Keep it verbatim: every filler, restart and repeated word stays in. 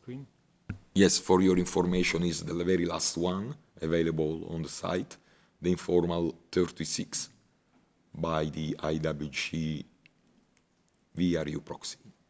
screen? Yes, for your information, is the very last one available on the site, the Informal thirty-six by the I W G V R U proxy.